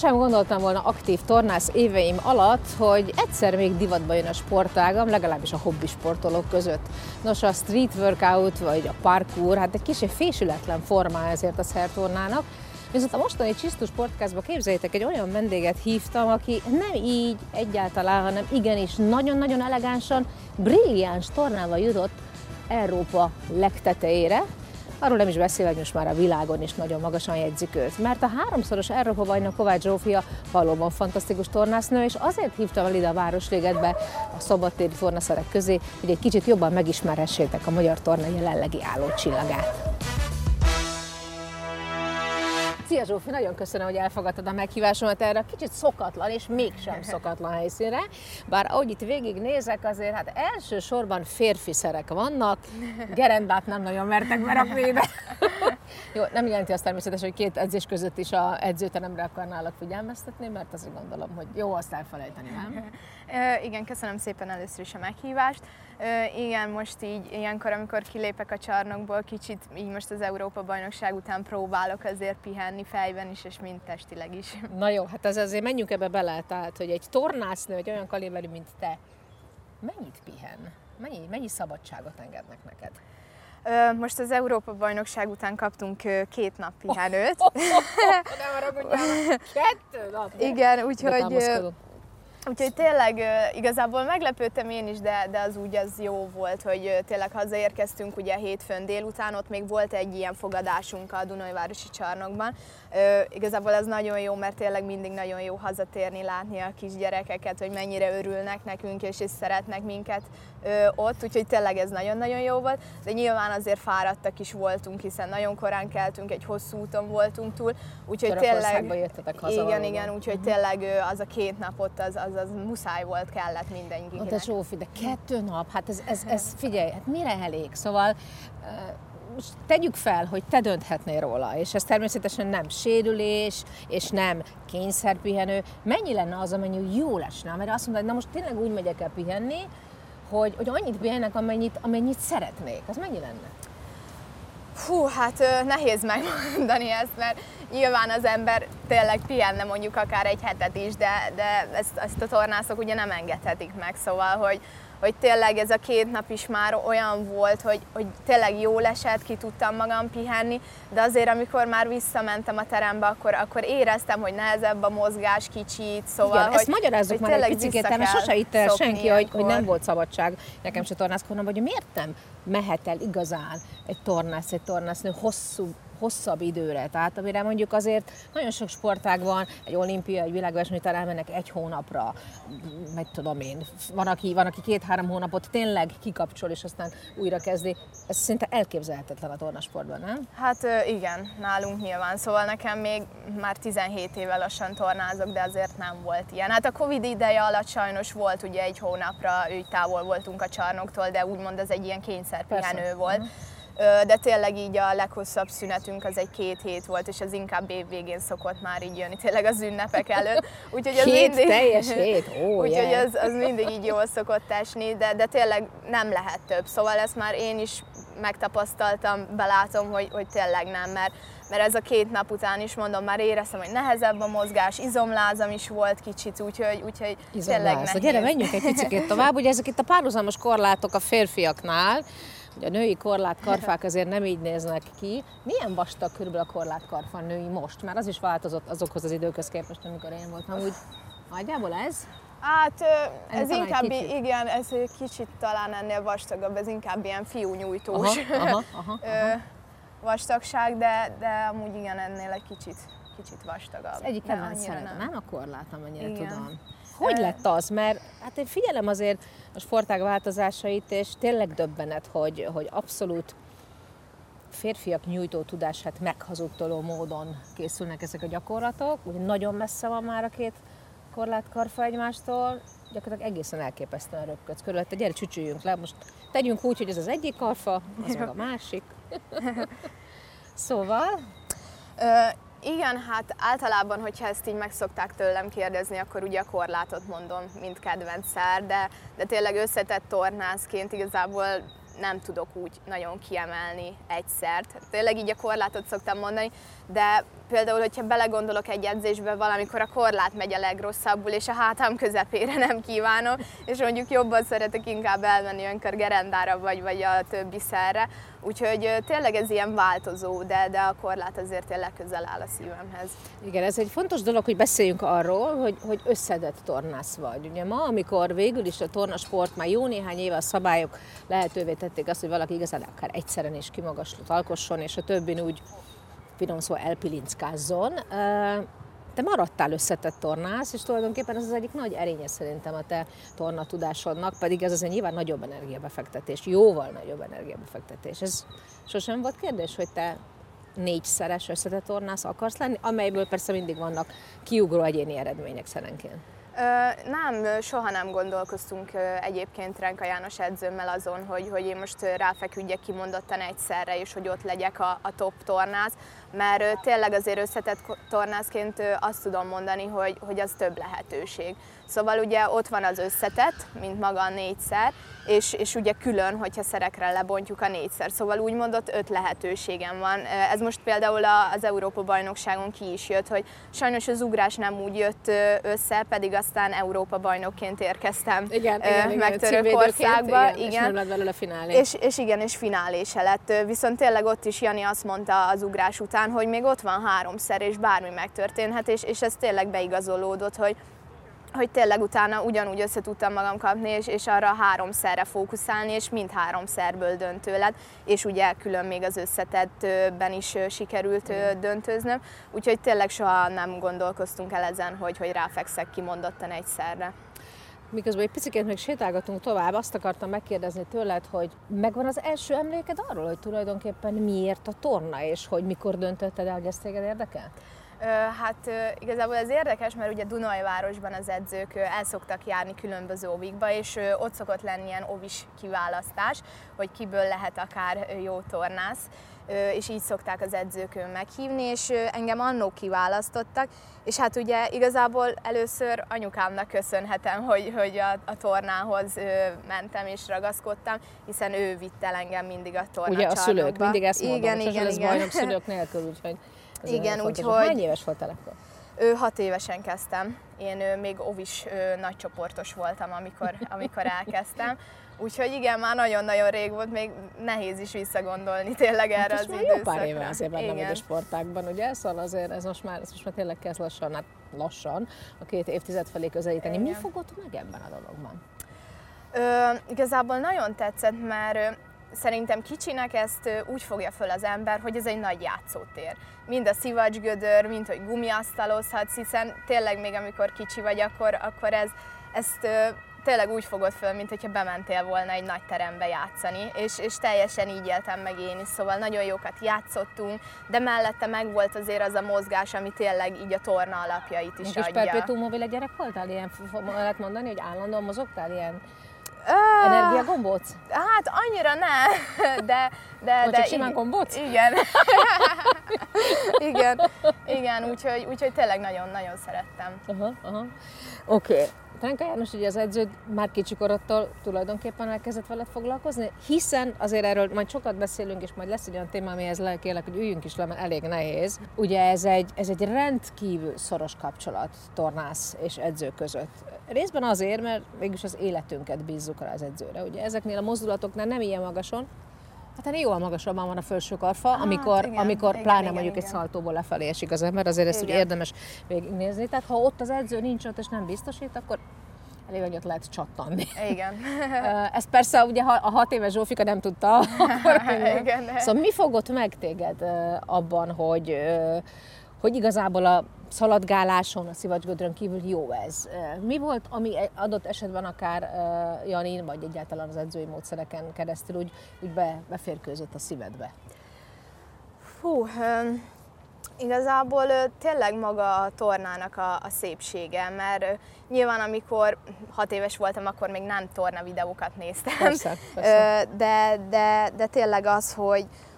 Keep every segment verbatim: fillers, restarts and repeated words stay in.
Sosem gondoltam volna aktív tornász éveim alatt, hogy egyszer még divatba jön a sportágam, legalábbis a hobbi sportolók között. Nos, a street workout vagy a parkour, hát egy kicsit fésületlen formá ezért a szertornának. Viszont a mostani Csisztus Podcastba képzeljétek, egy olyan vendéget hívtam, aki nem így egyáltalán, hanem igenis nagyon-nagyon elegánsan, brilliáns tornával jutott Európa legtetejére. Arról nem is beszél, hogy most már a világon is nagyon magasan jegyzik őt, mert a háromszoros Európa-bajnok Kovács Zsófia valóban fantasztikus tornásznő, és azért hívtam el ide a Városligetbe a szabadtéri tornaszerek közé, hogy egy kicsit jobban megismerhessétek a magyar torna jelenlegi állócsillagát. Szia Zsófi, nagyon köszönöm, hogy elfogadtad a meghívásomat erre a kicsit szokatlan és mégsem szokatlan helyszínre. Bár ahogy itt végignézek, azért hát elsősorban férfi szerek vannak, gerendát nem nagyon mertek berakni ide. Jó, nem jelenti azt természetesen, hogy két edzés között is a edzőteremre akarnálak figyelmeztetni, mert azt gondolom, hogy jó azt elfelejteni, nem? Igen, köszönöm szépen először is a meghívást. Igen, most így ilyenkor, amikor kilépek a csarnokból, kicsit így most az Európa-bajnokság után próbálok azért pihenni fejben is, és mind testileg is. Na jó, hát ez azért menjünk ebbe bele, tehát, hogy egy tornásznő, egy olyan kaliberű, mint te, mennyit pihen? Mennyi, mennyi szabadságot engednek neked? Most az Európa-bajnokság után kaptunk két nap pihenőt. Oh, oh, oh, oh, nem haragudjál, kettő nap? Igen, úgyhogy... Úgyhogy tényleg igazából meglepődtem én is, de, de az úgy az jó volt, hogy tényleg hazaérkeztünk ugye hétfőn délután, ott még volt egy ilyen fogadásunk a Dunajvárosi csarnokban. Igazából ez nagyon jó, mert tényleg mindig nagyon jó hazatérni, látni a kisgyerekeket, hogy mennyire örülnek nekünk és, és szeretnek minket ott, úgyhogy tényleg ez nagyon-nagyon jó volt. De nyilván azért fáradtak is voltunk, hiszen nagyon korán keltünk, egy hosszú úton voltunk túl, úgyhogy tényleg... jöttetek haza igen, valóban. igen, úgyhogy uh-huh. tényleg az a két napot az, az, az muszáj volt, kellett mindenkinek. De Zsófi, de kettő nap, hát ez, ez, ez figyelj, hát mire elég? Szóval most tegyük fel, hogy te dönthetnél róla, és ez természetesen nem sérülés, és nem kényszerpihenő. Mennyi lenne az, amennyi jól esne? Mert azt mondod, hogy na most tényleg úgy megyek el pihenni, hogy, hogy annyit pihennek, amennyit, amennyit szeretnék. Az mennyi lenne? Hú, hát nehéz megmondani ezt, mert nyilván az ember tényleg pihenne mondjuk akár egy hetet is, de, de ezt, ezt a tornászok ugye nem engedhetik meg, szóval, hogy, hogy tényleg ez a két nap is már olyan volt, hogy, hogy tényleg jól esett, ki tudtam magam pihenni, de azért amikor már visszamentem a terembe, akkor, akkor éreztem, hogy nehezebb a mozgás kicsit, szóval, igen, hogy, ezt magyarázzuk hogy már egy picit, mert sose itt el senki, hogy, hogy nem volt szabadság, nekem se tornászkodnom, hogy miért nem mehet el igazán egy tornász, egy tornásznő hosszú, hosszabb időre, tehát amire mondjuk azért nagyon sok sportág van, egy olimpia, egy világverseny után elmennek egy hónapra, meg tudom én, van aki, van, aki két-három hónapot tényleg kikapcsol, és aztán újra kezdi. Ez szinte elképzelhetetlen a tornasportban, nem? Hát igen, nálunk nyilván, szóval nekem még már tizenhét éve lassan tornázok, de azért nem volt ilyen. Hát a Covid ideje alatt sajnos volt ugye egy hónapra, úgy távol voltunk a csarnoktól, de úgymond ez egy ilyen kényszerpihenő volt. Uh-huh. De tényleg így a leghosszabb szünetünk az egy két hét volt, és az inkább év végén szokott már így jönni, tényleg az ünnepek előtt. Úgyhogy az két mindig, teljes hét? Ó, úgyhogy yeah. az, az mindig így jól szokott esni, de, de tényleg nem lehet több. Szóval ezt már én is megtapasztaltam, belátom, hogy, hogy tényleg nem, mert, mert ez a két nap után is mondom, már éreztem, hogy nehezebb a mozgás, izomlázam is volt kicsit, úgyhogy, úgyhogy tényleg nehéz. Gyere, menjünk egy picit tovább, ugye ezek itt a párhuzamos korlátok a férfiaknál, ugye a női korlátkarfák azért nem így néznek ki. Milyen vastag körülbelül a korlátkarfa női most? Már az is változott azokhoz az időkhöz képest, amikor én voltam. Úgy nagyjából ez? Hát ez ennél inkább, igen, ez egy kicsit talán ennél vastagabb, ez inkább ilyen fiúnyújtós aha, aha, aha, aha. vastagság, de, de amúgy igen, ennél egy kicsit, kicsit vastagabb. Az egyik kedvenc szeretem, nem a korlát, amennyire igen. tudom. Hogy Ö... lett az? Mert hát én figyelem azért a sportág változásait, és tényleg döbbenet, hogy, hogy abszolút férfiak nyújtó tudását meghazudtoló módon készülnek ezek a gyakorlatok. Ugye nagyon messze van már a két korlátkarfa egymástól, gyakorlatilag egészen elképesztően röpködsz körülötte. Gyere, csücsüljünk le, most tegyünk úgy, hogy ez az egyik karfa, az meg a másik. Szóval... Ö, igen, hát általában, hogyha ezt így meg szokták tőlem kérdezni, akkor ugye a korlátot mondom, mint kedvenc szer, de, de tényleg összetett tornászként igazából nem tudok úgy nagyon kiemelni egyszert. Tényleg így a korlátot szoktam mondani, de például, hogyha belegondolok egy edzésbe, valamikor a korlát megy a legrosszabbul, és a hátam közepére nem kívánom, és mondjuk jobban szeretek inkább elmenni önkör gerendára, vagy, vagy a többi szerre. Úgyhogy tényleg ez ilyen változó, de, de a korlát azért tényleg közel áll a szívemhez. Igen, ez egy fontos dolog, hogy beszéljünk arról, hogy, hogy összedett tornász vagy. Ugye ma, amikor végül is a tornasport már jó néhány éve a szabályok lehetővé tették azt, hogy valaki igazán akár egyszeren is kimagaslót alkosson, és a többin úgy finom szó elpilinckázzon. Te maradtál összetett tornász, és tulajdonképpen ez az egyik nagy erénye szerintem a te tornatudásodnak, pedig ez azért nyilván nagyobb energiabefektetés, jóval nagyobb energiabefektetés. Ez sosem volt kérdés, hogy te négyszeres összetett tornász akarsz lenni, amelyből persze mindig vannak kiugró egyéni eredmények szerenként. Ö, nem, soha nem gondolkoztunk ö, egyébként Renka János edzőmmel azon, hogy, hogy én most ráfeküdjek kimondottan egyszerre, és hogy ott legyek a, a top tornász, mert ö, tényleg azért összetett tornászként ö, azt tudom mondani, hogy, hogy az több lehetőség. Szóval ugye ott van az összetett, mint maga a négyszer, és, és ugye külön, hogyha szerekre lebontjuk a négyszer. Szóval úgymond ott öt lehetőségem van. Ez most például az Európa-bajnokságon ki is jött, hogy sajnos az ugrás nem úgy jött össze, pedig aztán Európa-bajnokként érkeztem igen, igen, megtörő országba. Igen, igen. És nem lett belőle finálé. És, és igen, és finálé se lett. Viszont tényleg ott is Jani azt mondta az ugrás után, hogy még ott van háromszer, és bármi megtörténhet, és, és ez tényleg beigazolódott, hogy hogy tényleg utána ugyanúgy össze tudtam magam kapni, és, és arra háromszerre fókuszálni, és mind háromszerből döntő lett, és ugye külön még az összetettben is sikerült döntőznöm, úgyhogy tényleg soha nem gondolkoztunk el ezen, hogy, hogy ráfekszek kimondottan egyszerre. Miközben egy picit még sétálgatunk tovább, azt akartam megkérdezni tőled, hogy megvan az első emléked arról, hogy tulajdonképpen miért a torna, és hogy mikor döntötted el, hogy ezt téged érdekel? Hát igazából ez érdekes, mert ugye Dunajvárosban az edzők el szoktak járni különböző óvikba, és ott szokott lenni ilyen óvis kiválasztás, hogy kiből lehet akár jó tornász, és így szokták az edzők meghívni, és engem annó kiválasztottak, és hát ugye igazából először anyukámnak köszönhetem, hogy, hogy a, a tornához mentem és ragaszkodtam, hiszen ő vitt el engem mindig a tornacsarnokba. Ugye a szülők, mindig ezt mondom, igen, igen, ez igen. bajnok szülők nélkül, úgyhogy igen, úgyhogy... Hány éves voltál akkor? Ő hat évesen kezdtem. Én ő, még óvis ő, nagycsoportos voltam, amikor, amikor elkezdtem. Úgyhogy igen, már nagyon-nagyon rég volt, még nehéz is visszagondolni tényleg erre hát az időszakra. Jó pár éve azért benne vagy a sportákban, ugye? Szóval azért ez most már, ez most már tényleg kezd lassan, hát lassan a két évtized felé közelíteni. Igen. Mi fogott meg ebben a dologban? Ö, igazából nagyon tetszett, mert szerintem kicsinek ezt úgy fogja föl az ember, hogy ez egy nagy játszótér. Mind a szivacsgödör, mind hogy gumiasztalozhatsz, hiszen tényleg még amikor kicsi vagy, akkor, akkor ez, ezt tényleg úgy fogod föl, mint hogyha bementél volna egy nagy terembe játszani, és, és teljesen így éltem meg én is, szóval nagyon jókat játszottunk, de mellette meg volt azért az a mozgás, ami tényleg így a torna alapjait is és adja. És perpétuum mobile gyerek voltál? Ilyen, lehet mondani, hogy állandóan mozogtál ilyen? Uh, Energiagombóc? Hát annyira nem, de... de, de csak simán gombóc? Igen. igen, igen, úgyhogy, úgyhogy tényleg nagyon-nagyon szerettem. Aha, aha. Oké. Okay. Renka János, ugye az edződ már kicsikorodtól tulajdonképpen elkezdett veled foglalkozni, hiszen azért erről majd sokat beszélünk, és majd lesz egy olyan téma, amihez kérlek, hogy üljünk is le, mert elég nehéz. Ugye ez egy, ez egy rendkívül szoros kapcsolat tornász és edző között. Részben azért, mert mégis az életünket bízzuk rá az edzőre. Ugye ezeknél a mozdulatoknál nem ilyen magason, hát ennél jóval magasabban van a felső karfa, hát, amikor, igen, amikor igen, pláne igen, mondjuk igen. egy szaltóból lefelé esik az ember, azért ezt ugye érdemes végignézni. Tehát ha ott az edző nincs ott és nem biztosít, akkor elég nagyot lehet csattanni. Igen. Ezt persze ugye a hat éves Zsófika nem tudta. Akkor igen. Szóval mi fogott meg téged abban, hogy, hogy igazából a szaladgáláson, a szivacsgödrön kívül jó ez? Mi volt, ami adott esetben akár Janin, vagy egyáltalán az edzői módszereken keresztül úgy, úgy be, beférkőzött a szívedbe? Fú, um, igazából tényleg maga a tornának a, a szépsége, mert nyilván amikor hat éves voltam, akkor még nem torna videókat néztem. Persze, persze. De, de, de tényleg az, hogy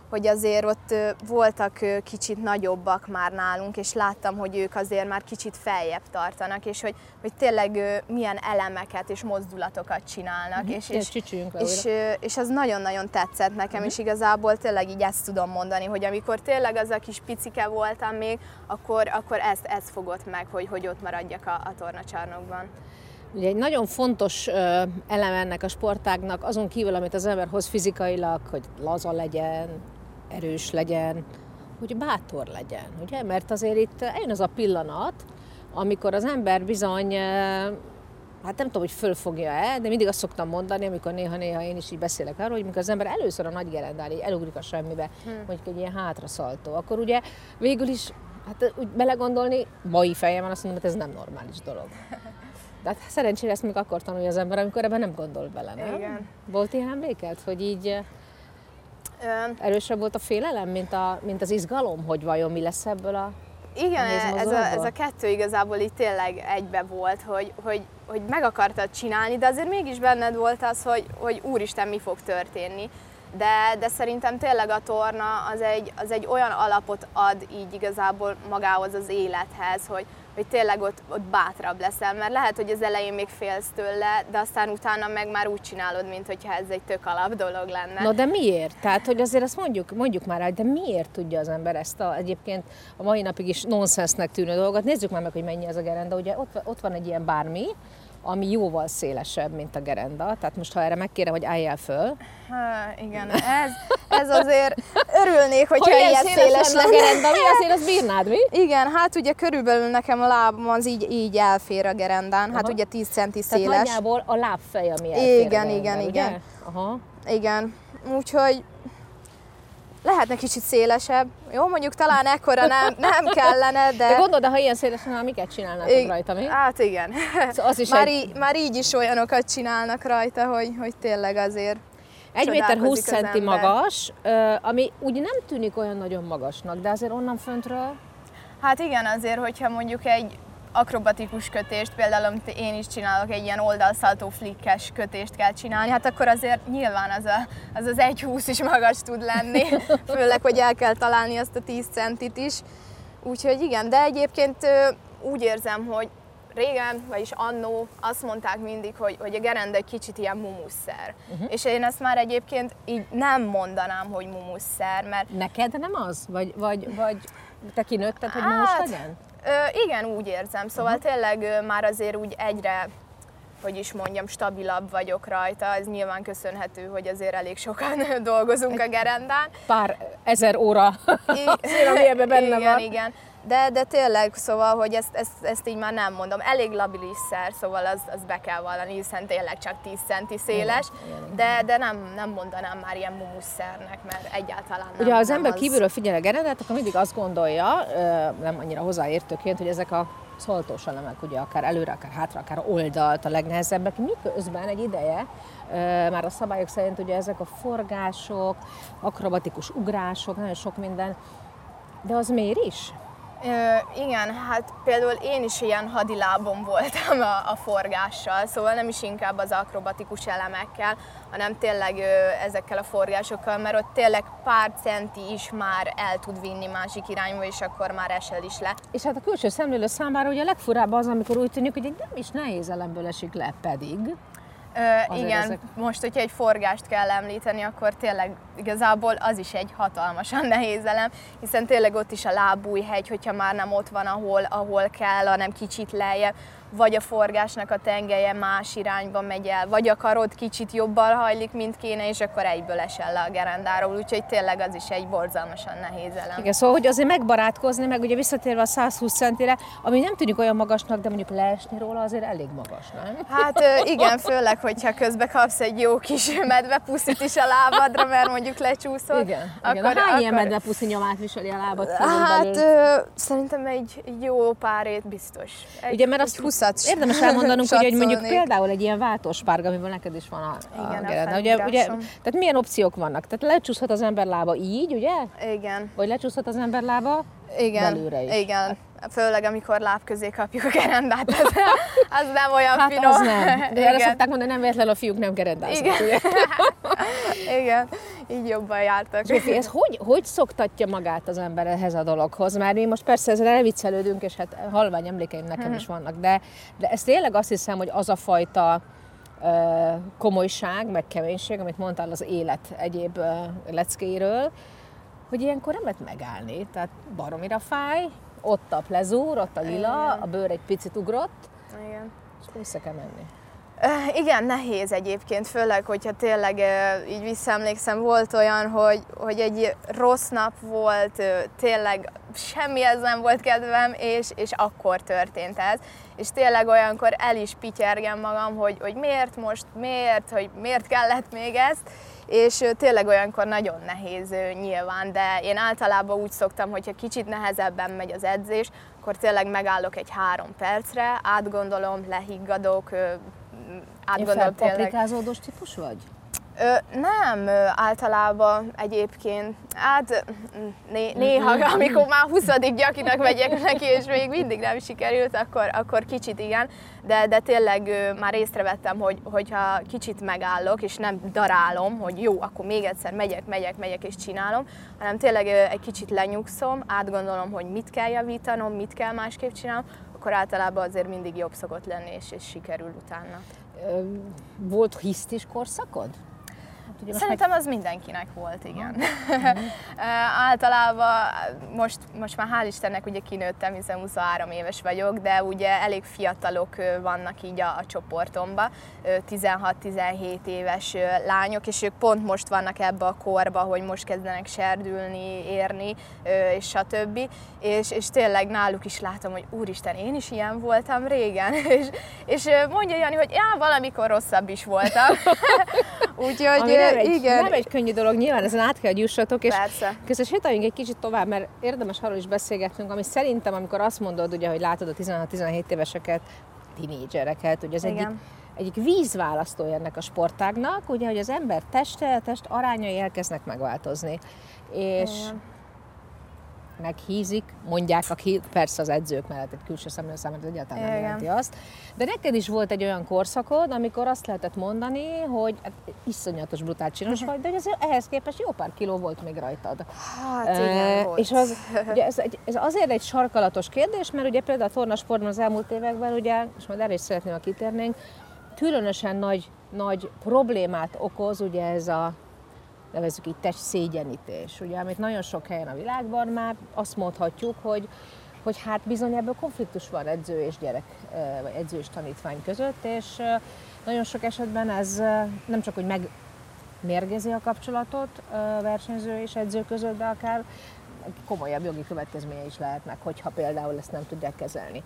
hogy azért ott voltak kicsit nagyobbak már nálunk, és láttam, hogy ők azért már kicsit feljebb tartanak, és hogy, hogy tényleg milyen elemeket és mozdulatokat csinálnak. Uh-huh. És, és, és, és az nagyon-nagyon tetszett nekem, uh-huh. és igazából tényleg így ezt tudom mondani, hogy amikor tényleg az a kis picike voltam még, akkor, akkor ezt, ezt fogott meg, hogy, hogy ott maradjak a, a tornacsarnokban. Ugye egy nagyon fontos elem ennek a sportágnak, azon kívül, amit az ember hoz fizikailag, hogy laza legyen, erős legyen, hogy bátor legyen, ugye? Mert azért itt eljön az a pillanat, amikor az ember bizony, hát nem tudom, hogy fölfogja-e, de mindig azt szoktam mondani, amikor néha-néha én is így beszélek arról, hogy amikor az ember először a nagy gerendán így elugrik a semmibe, hmm. mondjuk egy ilyen hátraszaltó, akkor ugye végül is, hát úgy belegondolni, mai fejemben azt mondom, hogy ez nem normális dolog. De hát szerencsére ezt még akkor tanulja az ember, amikor ebben nem gondol bele, nem? Igen. Volt ilyen emléked, hogy így erősebb volt a félelem, mint, a, mint az izgalom, hogy vajon mi lesz ebből a Igen, ez a, ez a kettő igazából így tényleg egybe volt, hogy, hogy, hogy meg akartad csinálni, de azért mégis benned volt az, hogy, hogy úristen, mi fog történni. De, de szerintem tényleg a torna az egy, az egy olyan alapot ad így igazából magához az élethez, hogy, hogy tényleg ott, ott bátrabb leszel, mert lehet, hogy az elején még félsz tőle, de aztán utána meg már úgy csinálod, mintha ez egy tök alap dolog lenne. Na de miért? Tehát, hogy azért azt mondjuk, mondjuk már el, de miért tudja az ember ezt a, egyébként a mai napig is nonsensnek tűnő dolgot? Nézzük már meg, hogy mennyi ez a gerenda. Ugye ott, ott van egy ilyen bármi, ami jóval szélesebb, mint a gerenda. Tehát most, ha erre megkérem, hogy álljál föl. Ha, igen, ez, ez azért örülnék, hogyha hogy ilyen széles lenne. A gerenda, mi azért azt bírnád, mi? Igen, hát ugye körülbelül nekem a lábam az így, így elfér a gerendán, hát Aha. ugye tíz centi széles. Tehát nagyjából a lábfej, ami elfér Igen, a gerendán, igen, ugye? igen. Aha. Igen, úgyhogy lehetne kicsit szélesebb. Jó, mondjuk talán ekkora nem, nem kellene, de... De gondolod, ha ilyen széles lenne, miket csinálnátok I... rajta, mi? Hát igen. Szóval az is már, egy... í- már így is olyanokat csinálnak rajta, hogy, hogy tényleg azért egy méter húsz centi magas, ami úgy nem tűnik olyan nagyon magasnak, de azért onnan föntről... Hát igen, azért, hogyha mondjuk egy akrobatikus kötést, például amit én is csinálok, egy ilyen oldalszaltó flikkes kötést kell csinálni, hát akkor azért nyilván az a, az, az egy húsz is magas tud lenni, főleg, hogy el kell találni azt a tíz centit is. Úgyhogy igen, de egyébként úgy érzem, hogy régen, vagyis annó azt mondták mindig, hogy, hogy a gerenda egy kicsit ilyen mumusszer. Uh-huh. És én ezt már egyébként így nem mondanám, hogy mumusszer, mert... Neked nem az? Vagy, vagy, vagy te kinőtted, hogy mumus hát, legyen? Ö, igen, úgy érzem. Szóval uh-huh. tényleg ö, már azért úgy egyre, hogy is mondjam, stabilabb vagyok rajta. Ez nyilván köszönhető, hogy azért elég sokan dolgozunk a gerendán. Pár ezer óra azért, ami ebben benne igen, van. Igen, de, de tényleg, szóval, hogy ezt, ezt, ezt így már nem mondom. Elég labilis szer, szóval az, az be kell vallani, hiszen tényleg csak tíz centi széles, de, de nem, nem mondanám már ilyen mumusszernek, mert egyáltalán nem. Ugye, ha az nem ember az... kívülről figyel a gerendát, akkor mindig azt gondolja, nem annyira hozzáértőként, hogy ezek a szaltós elemek, ugye akár előre, akár hátra, akár oldalt a legnehezebbek, miközben egy ideje, már a szabályok szerint ugye ezek a forgások, akrobatikus ugrások, nagyon sok minden, de az miért is? Ö, igen, hát például én is ilyen hadilábon voltam a, a forgással, szóval nem is inkább az akrobatikus elemekkel, hanem tényleg ö, ezekkel a forgásokkal, mert ott tényleg pár centi is már el tud vinni másik irányba, és akkor már esel is le. És hát a külső szemlélő számára ugye a legfurább az, amikor úgy tűnik, hogy egy nem is nehéz elemből esik le, pedig. Ö, igen, ezek... most, hogyha egy forgást kell említeni, akkor tényleg igazából az is egy hatalmasan nehéz elem, hiszen tényleg ott is a lábújhegy, hogyha már nem ott van, ahol, ahol kell, hanem kicsit lejjebb, vagy a forgásnak a tengelye más irányba megy el, vagy a karod kicsit jobban hajlik, mint kéne, és akkor egyből esel le a gerendáról, úgyhogy tényleg az is egy borzalmasan nehéz elem. Igen, szóval, hogy azért megbarátkozni, meg ugye visszatérve a száz húsz centire, ami nem tűnik olyan magasnak, de mondjuk leesni róla azért elég magas, nem? Hát igen, főleg, hogyha közben kapsz egy jó kis medvepuszit is a lábadra, mert mondjuk lecsúszol. Igen, akkor, igen. Hány akkor... ilyen medvepuszi nyomát viseli a lábad Hát ö, szerintem egy jó párét biztos. Egy, ugye, mert azt érdemes elmondanunk, hogy, hogy mondjuk például egy ilyen váltós párga, amiből neked is van a, a gerenda. Ugye, ugye, tehát milyen opciók vannak? Tehát lecsúszhat az ember lába így, ugye? Igen. Vagy lecsúszhat az ember lába igen. belőle is. Igen. Főleg, amikor láb közé kapjuk a gerendát, az, az nem olyan hát finom. Az nem. De erre szokták mondani, nem véletlen a fiúk nem gerendáznak. Igen. Igen, így jobban jártak. Zsófi, ez hogy, hogy szoktatja magát az ember ehhez a dologhoz? Már mi most persze ezzel elviccelődünk, és hát halvány emlékeim nekem hmm. is vannak, de, de ez tényleg azt hiszem, hogy az a fajta uh, komolyság, meg keménység, amit mondtál az élet egyéb uh, leckéiről, hogy ilyenkor nem lehet megállni. Tehát baromira fáj, ott a plezúr, ott a lila, igen. A bőr egy picit ugrott, igen. És vissza kell menni. Uh, igen, nehéz egyébként, főleg, hogyha tényleg uh, így visszaemlékszem, volt olyan, hogy, hogy egy rossz nap volt, uh, tényleg semmihez nem volt kedvem, és, és akkor történt ez. És tényleg olyankor el is pityergem magam, hogy, hogy miért most, miért, hogy miért kellett még ezt, és uh, tényleg olyankor nagyon nehéz uh, nyilván, de én általában úgy szoktam, hogyha kicsit nehezebben megy az edzés, akkor tényleg megállok egy három percre, átgondolom, lehiggadok, uh, átgondolom tényleg. Paprikázódós típus vagy? Ö, nem, ö, általában egyébként, hát né- néha, amikor már huszadik gyakinak megyek neki, és még mindig nem sikerült, akkor, akkor kicsit igen, de, de tényleg ö, már észrevettem, hogy, hogyha kicsit megállok, és nem darálom, hogy jó, akkor még egyszer megyek, megyek, megyek és csinálom, hanem tényleg ö, egy kicsit lenyugszom, átgondolom, hogy mit kell javítanom, mit kell másképp csinálnom, akkor általában azért mindig jobb szokott lenni, és, és sikerül utána. Volt hisztis korszakod? Hát szerintem meg... az mindenkinek volt, igen. Mm-hmm. Általában most, most már hál' Istennek ugye kinőttem, hiszen huszonhárom éves vagyok, de ugye elég fiatalok vannak így a, a csoportomban, tizenhat-tizenhét éves lányok, és ők pont most vannak ebbe a korba, hogy most kezdenek serdülni, érni, és stb. És, és tényleg náluk is látom, hogy úristen, én is ilyen voltam régen, és, és mondja Jani, hogy já, valamikor rosszabb is voltam. Úgyhogy nem egy, igen. nem egy könnyű dolog, nyilván ezen át kell, hogy jussatok, és persze. Közben sétáljunk egy kicsit tovább, mert érdemes arról is beszélgetnünk, ami szerintem, amikor azt mondod, ugye, hogy látod a tizenhat-tizenhét éveseket, tinédzsereket, ugye ez egyik, egyik vízválasztó ennek a sportágnak, ugye, hogy az ember teste, test arányai elkezdnek megváltozni. És igen. Meghízik, mondják, aki persze az edzők mellett egy külső szemlélő számára egyáltalán nem jelenti azt. De neked is volt egy olyan korszakod, amikor azt lehetett mondani, hogy hát, iszonyatos brutál csinos vagy, de ez, ehhez képest jó pár kiló volt még rajtad. Hát igen, e, volt. És az, ugye ez, egy, ez azért egy sarkalatos kérdés, mert ugye például a tornasportban az elmúlt években, ugye, és majd erre is szeretném, ha kitérnénk, különösen nagy, nagy problémát okoz ugye ez a nevezzük így testszégyenítés, ugye, amit nagyon sok helyen a világban már azt mondhatjuk, hogy, hogy hát bizony ebből konfliktus van edző és gyerek, vagy edző és tanítvány között, és nagyon sok esetben ez nem csak, hogy megmérgezi a kapcsolatot versenyző és edző között, de akár komolyabb jogi következménye is lehetnek, hogyha például ezt nem tudják kezelni.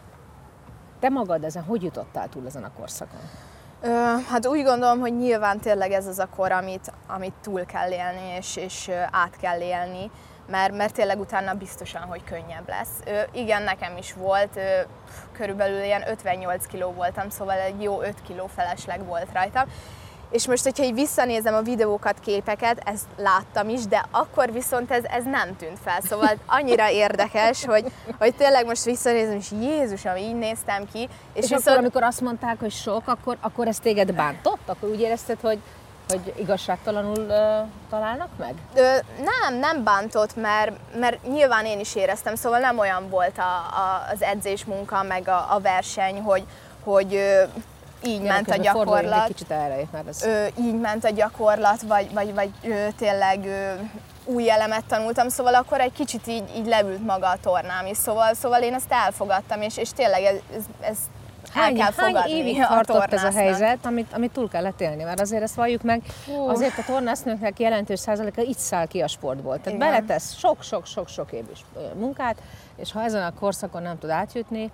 Te magad ezen hogy jutottál túl ezen a korszakon? Hát úgy gondolom, hogy nyilván tényleg ez az a kor, amit, amit túl kell élni, és, és át kell élni, mert, mert tényleg utána biztosan, hogy könnyebb lesz. Igen, nekem is volt, körülbelül ilyen ötvennyolc kiló voltam, szóval egy jó öt kiló felesleg volt rajtam. És most, hogyha így visszanézem a videókat, képeket, ezt láttam is, de akkor viszont ez, ez nem tűnt fel. Szóval annyira érdekes, hogy, hogy tényleg most visszanézem, és Jézusom, így néztem ki. És, és viszont... akkor, amikor azt mondták, hogy sok, akkor, akkor ez téged bántott? Akkor úgy érezted, hogy, hogy igazságtalanul uh, találnak meg? Ö, nem, nem bántott, mert, mert nyilván én is éreztem, szóval nem olyan volt a, a, az edzésmunka, meg a, a verseny, hogy, hogy így ja, ment a gyakorlat. Egy kicsit erre, mert ez... Ö, így ment a gyakorlat, vagy, vagy, vagy ö, tényleg ö, új elemet tanultam, szóval akkor egy kicsit így, így leült maga a tornám is, szóval, szóval én ezt elfogadtam, és, és tényleg ez, ez, ez hány, el kell hány fogadni évig a tartott ez a helyzet, amit, amit túl kellett élni? Mert azért ezt valljuk meg, uh. azért a tornásznőknek jelentős százaléka itt száll ki a sportból. Tehát igen. Beletesz sok-sok-sok-sok év is munkát, és ha ezen a korszakon nem tud átjutni,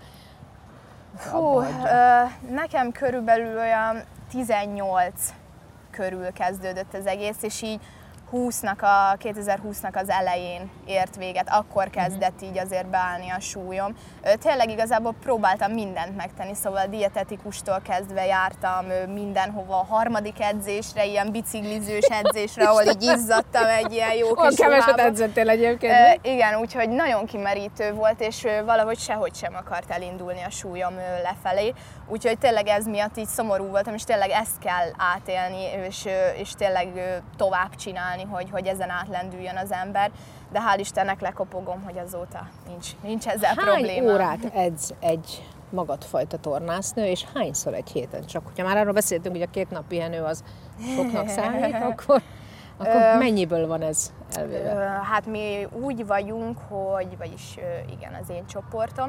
Hú, ö, nekem körülbelül olyan tizennyolc körül kezdődött az egész, és így húsznak a, kétezer-húsznak az elején ért véget, akkor kezdett így azért beállni a súlyom. Tényleg igazából próbáltam mindent megtenni, szóval a dietetikustól kezdve jártam mindenhova, a harmadik edzésre, ilyen biciklizős edzésre, ahol így izzadtam egy ilyen jó kis ruhába. Keveset edzettél egyébként. Igen, úgyhogy nagyon kimerítő volt, és valahogy sehogy sem akart elindulni a súlyom lefelé. Úgyhogy tényleg ez miatt így szomorú voltam, és tényleg ezt kell átélni, és, és tényleg tovább csinálni, hogy, hogy ezen átlendüljön az ember. De hál' Istennek lekopogom, hogy azóta nincs, nincs ezzel Hány probléma. Hány órát edz egy magadfajta tornásznő, és hányszor egy héten? Csak hogyha már arról beszéltünk, hogy a két nap pihenő az soknak számít, akkor, akkor Ö, mennyiből van ez elvéve? Hát mi úgy vagyunk, hogy, vagyis igen, az én csoportom,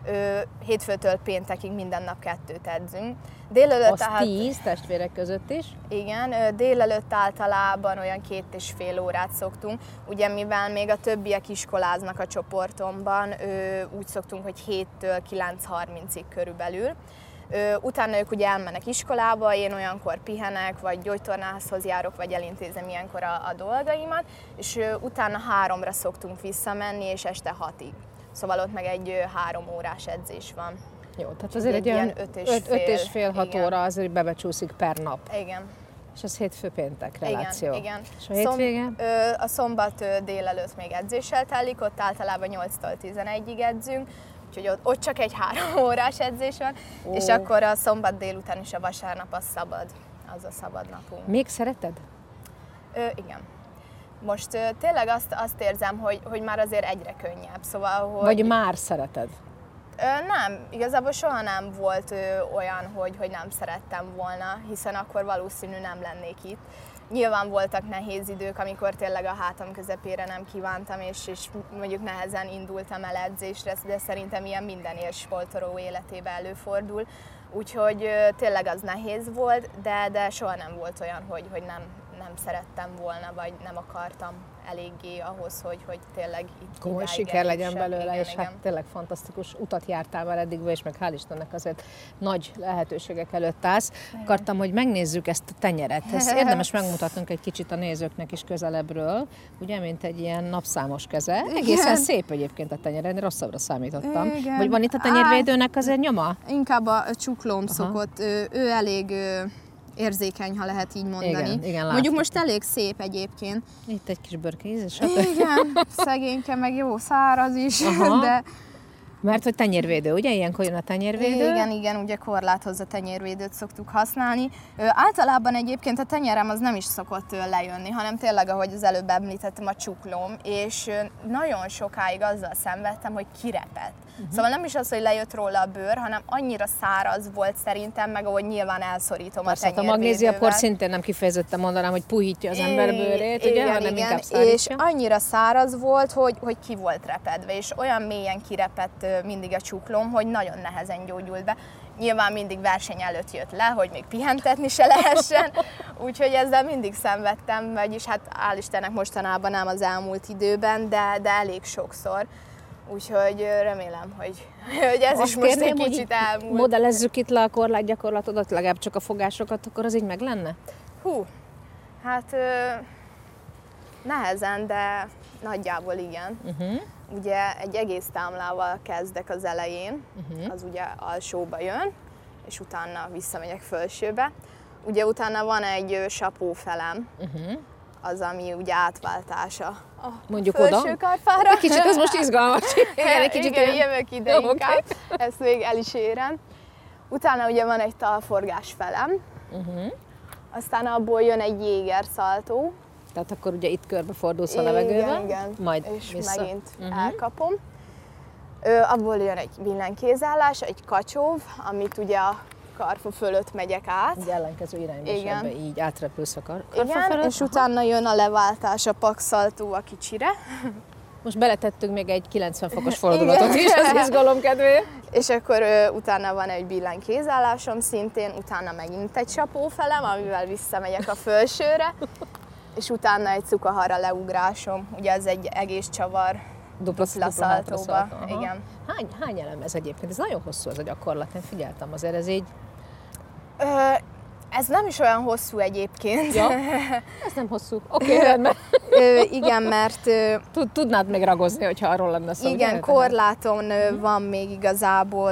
hétfőtől péntekig minden nap kettőt edzünk. Délelőtt az tehát, tíz testvérek között is? Igen, délelőtt általában olyan két és fél órát szoktunk. Ugye mivel még a többiek iskoláznak a csoportomban, úgy szoktunk, hogy héttől kilenc harmincig körülbelül. Utána ők ugye elmennek iskolába, én olyankor pihenek, vagy gyógytornászhoz járok, vagy elintézem ilyenkor a, a dolgaimat, és utána háromra szoktunk visszamenni, és este hatig. Szóval ott meg egy három órás edzés van. Jó, tehát azért egy, egy olyan öt és fél-hat óra azért bebecsúszik per nap. Igen. És az hétfő péntek reláció. Igen, igen. És a hétvége? Szom, ö, a szombat ö, délelőtt még edzéssel telik, ott általában nyolctól tizenegyig edzünk, úgyhogy ott, ott csak egy három órás edzés van, Ó. és akkor a szombat délután és a vasárnap az szabad, az a szabad napunk. Még szereted? Ö, igen. Most ö, tényleg azt, azt érzem, hogy, hogy már azért egyre könnyebb, szóval, hogy... Vagy már szereted? Ö, nem, igazából soha nem volt ö, olyan, hogy, hogy nem szerettem volna, hiszen akkor valószínű nem lennék itt. Nyilván voltak nehéz idők, amikor tényleg a hátam közepére nem kívántam, és, és mondjuk nehezen indultam el edzésre, de szerintem ilyen minden élsportoló életében előfordul. Úgyhogy ö, tényleg az nehéz volt, de, de soha nem volt olyan, hogy, hogy nem, nem szerettem volna, vagy nem akartam eléggé ahhoz, hogy, hogy tényleg itt komoly siker legyen belőle, igen, és igen. hát tényleg fantasztikus utat jártál már eddig, és meg hál' Istennek azért nagy lehetőségek előtt állsz. Igen. Akartam, hogy megnézzük ezt a tenyeret. Ezt érdemes megmutatnunk egy kicsit a nézőknek is közelebbről, ugye, mint egy ilyen napszámos keze. Igen. Egészen szép egyébként a tenyere, én rosszabbra számítottam. Igen. Vagy van itt a tenyérvédőnek azért nyoma? Inkább a csuklóm szokott, ő, ő elég... érzékeny, ha lehet így mondani. Igen, igen, mondjuk most elég szép egyébként. Itt egy kis bőrkéz, és igen, szegényke, meg jó száraz is, Aha. de... Mert hogy tenyérvédő, ugye? Ilyenkor jön a tenyérvédő? Igen, igen, ugye korláthoz a tenyérvédőt szoktuk használni. Ö, általában egyébként a tenyerem az nem is szokott ö, lejönni, hanem tényleg, ahogy az előbb említettem, a csuklóm, és ö, nagyon sokáig azzal szenvedtem, hogy kirepett. Uh-huh. Szóval nem is az, hogy lejött róla a bőr, hanem annyira száraz volt szerintem, meg ahogy nyilván elszorítom Persze, a tenyérvédővel. a magnéziapor szintén nem kifejezetten mondanám, hogy puhítja az ember bőrét, ugye, igen, hanem igen. inkább szárítja. És annyira száraz volt, hogy, hogy ki volt repedve, és olyan mélyen kirepett mindig a csuklóm, hogy nagyon nehezen gyógyult be. Nyilván mindig verseny előtt jött le, hogy még pihentetni se lehessen, úgyhogy ezzel mindig szenvedtem, vagyis hát hál' Istennek mostanában nem az elmúlt időben, de, de elég sokszor. Úgyhogy remélem, hogy, hogy ez Azt is most kérném, egy kicsit elmúlt. Modellezzük itt le a korlátgyakorlatodat, legalább csak a fogásokat, akkor az így meg lenne? Hú, hát ö, nehezen, de nagyjából igen. Uh-huh. Ugye egy egész támlával kezdek az elején, uh-huh. az ugye alsóba jön, és utána visszamegyek felsőbe. Ugye utána van egy sapófelem, uh-huh. az, ami ugye átváltása a mondjuk felső oda. karfára. Egy kicsit ez most izgalmas. Igen, egy kicsit igen, ilyen... jövök ide Jó, inkább, okay. Ezt még el is érem. Utána ugye van egy talforgás felem, uh-huh. aztán abból jön egy jégerszaltó. Tehát akkor ugye itt körbefordulsz a levegőben, igen, majd és vissza. megint uh-huh. elkapom. Ö, abból jön egy billenkézállás, egy kacsóv, amit ugye a karfa fölött megyek át. Egy ellenkező irányba, és ebbe így átrepülsz a kar- karfa igen, fölött. és aha. utána jön a leváltás a pakszaltó a kicsire. Most beletettünk még egy kilencven fokos fordulatot is, az izgalom kedvéért. És akkor ö, utána van egy billenkézállásom szintén, utána megint egy sapófelem, amivel visszamegyek a felsőre, és utána egy cukahara leugrásom, ugye ez egy egész csavar dupla, dupla szaltóba. Igen. Hány, hány elem ez egyébként? Ez nagyon hosszú ez a gyakorlat, én figyeltem azért, ez így... Ö, Ez nem is olyan hosszú egyébként. Ja, ez nem hosszú. Oké, okay, rendben. Ö, igen, mert... Tudnád még ragozni, hogyha arról lenne szó. Igen, ugye? Korláton uh-huh. van még igazából